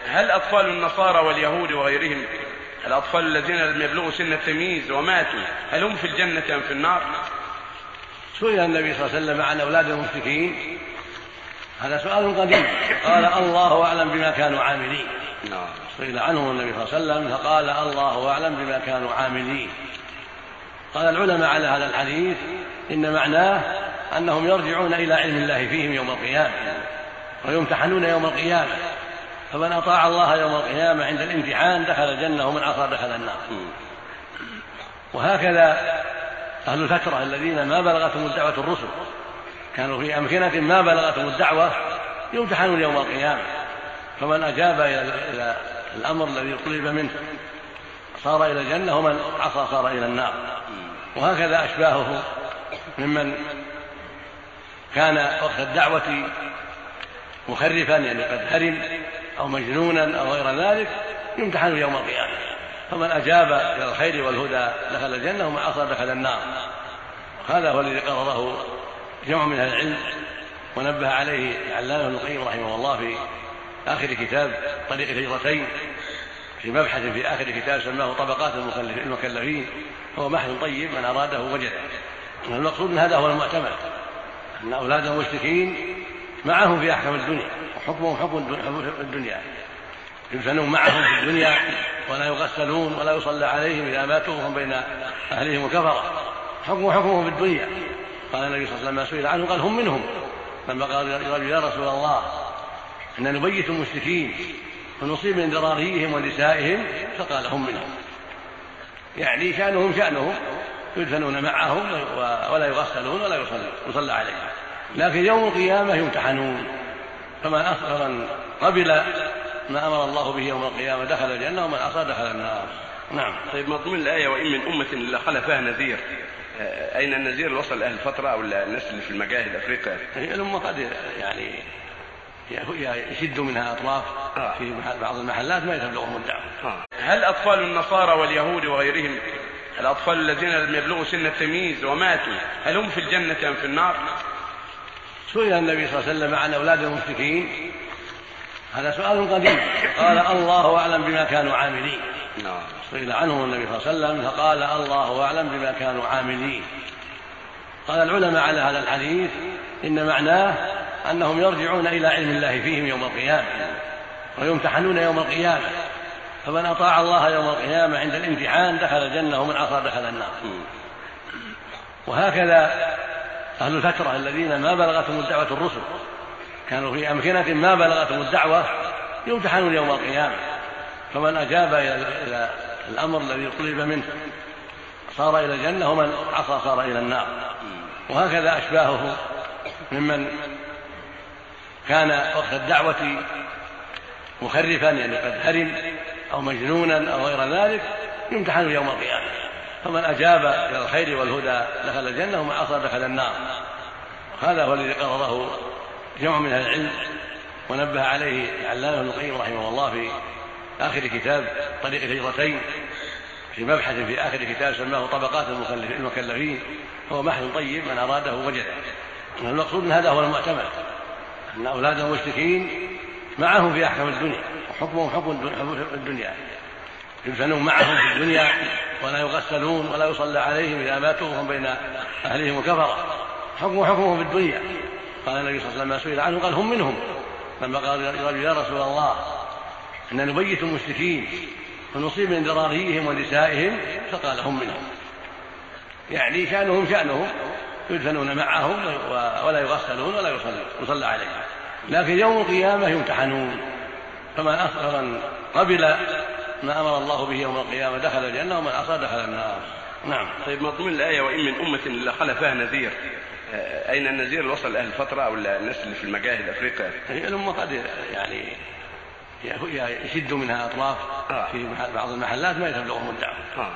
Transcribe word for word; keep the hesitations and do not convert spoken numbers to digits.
هل أطفال النصارى واليهود وغيرهم، الأطفال الذين لم يبلغوا سن التمييز وماتوا، هل هم في الجنة أم في النار؟ سئل النبي صلى الله عليه وسلم عن أولاد المشركين، هذا سؤال قديم، قال الله أعلم بما كانوا عاملين. سئل عنهم النبي صلى الله عليه وسلم فقال الله أعلم بما كانوا عاملين. قال العلماء على هذا الحديث إن معناه أنهم يرجعون إلى علم الله فيهم يوم القيامة ويمتحنون يوم القيامة، فمن أطاع الله يوم القيامة عند الامتحان دخل الجنة ومن عصى دخل النار. وهكذا أهل الفترة الذين ما بلغتهم الدعوة الرسل كانوا في أمكنة ما بلغتهم الدعوة يمتحنون يوم القيامة، فمن أجاب إلى الأمر الذي طلب منه صار إلى الجنة ومن عصى صار إلى النار. وهكذا أشباهه ممن كان وقت الدعوة مخرفا يعني قد هرم أو مجنونا أو غير ذلك يمتحن يوم القيامة، فمن أجاب إلى الخير والهدى دخل الجنة ومن عصى دخل النار. هذا هو الذي قرره جمع من أهل العلم ونبه عليه العلامة ابن القيم رحمه الله في آخر كتاب طريق الهجرتين، في مبحث في آخر كتاب سماه طبقات المكلفين، هو بحث طيب من أراده وجده. المقصود من هذا هو المعتمد، أن أولاد المشركين معهم في أحكام الدنيا وحكمهم حكم الدنيا، يدفنون معهم في الدنيا ولا يغسلون ولا يصلى عليهم إذا ماتوا وهم بين أهلهم وكفرة، حكم حكمهم في الدنيا. قال النبي صلى الله عليه وسلم سئل عنه قال هم منهم، لما قال يا رسول الله إن نبيت المشركين ونصيب من ذراريهم ونسائهم، فقال هم منهم، يعني شأنهم شأنهم يدفنون معهم ولا يغسلون ولا يصلى عليهم، لكن يوم القيامة يمتحنون، فمن أصغر قبل ما أمر الله به يوم القيامة دخل الجنة ومن عصى دخل النار. نعم. طيب مضمون الآية وإن من أمة إلا خلا فيها نذير، أين النذير اللي وصل أهل الفترة أو الناس اللي في المجاهد أفريقيا؟ الأمة قد يعني يشد منها أطراف في بعض المحلات ما يتبلغهم الدعوة. هل أطفال النصارى واليهود وغيرهم، الأطفال الذين لم يبلغوا سن التمييز وماتوا، هل هم في الجنة أم في النار؟ سئل النبي صلى الله عليه وسلم عن أولاد المشركين، هذا سؤال قديم، قال الله أعلم بما كانوا عاملين. سئل عنهم النبي صلى الله عليه وسلم فقال الله أعلم بما كانوا عاملين. قال العلماء على هذا الحديث إن معناه أنهم يرجعون إلى علم الله فيهم يوم القيامة ويمتحنون يوم القيامة، فمن أطاع الله يوم القيامة عند الامتحان دخل الجنة ومن عصى دخل النار. وهكذا أهل الفترة الذين ما بلغتهم الدعوة الرسل كانوا في أمكنة ما بلغتهم الدعوة يمتحنون يوم القيامة، فمن أجاب إلى الأمر الذي طلب منه صار إلى الجنة ومن عصى صار إلى النار. وهكذا أشباهه ممن كان وقت الدعوة مخرفا يعني قد هرم أو مجنونا أو غير ذلك يمتحن يوم القيامة، فمن أجاب إلى الخير والهدى دخل الجنة ومن عصى دخل النار. هذا هو الذي قرره جمع من أهل العلم ونبه عليه العلامة ابن القيم رحمه الله في آخر كتاب طريق الهجرتين، في مبحث في آخر كتاب سماه طبقات المكلفين، هو بحث طيب من أراده وجده. المقصود من هذا هو المعتمد، أن أولاد المشركين معهم في أحكام الدنيا وحكمهم حكم الدنيا، يدفنون معهم في الدنيا ولا يغسلون ولا يصلى عليهم إذا ماتوا وهم بين أهلهم وكفرة، حكم حكمهم في الدنيا. قال النبي صلى الله عليه وسلم سئل عنه قال هم منهم، لما قال يا رسول الله إن نبيت المشركين ونصيب من ذراريهم ونسائهم، فقال هم منهم، يعني شأنهم شأنهم يدفنون معهم ولا يغسلون ولا يصلى عليهم، لكن يوم القيامة يمتحنون، فمن أصغر قبل ما أمر الله به يوم القيامة دخل الجنة ومن عصى دخل النار. نعم. طيب مضمون الآية وإن من أمة إلا خلا فيها نذير، أين النذير اللي وصل أهل الفترة أو الناس اللي في المجاهد أفريقيا؟ الأمة قد يعني يشد منها أطراف في بعض المحلات ما يتبلغهم الدعوة.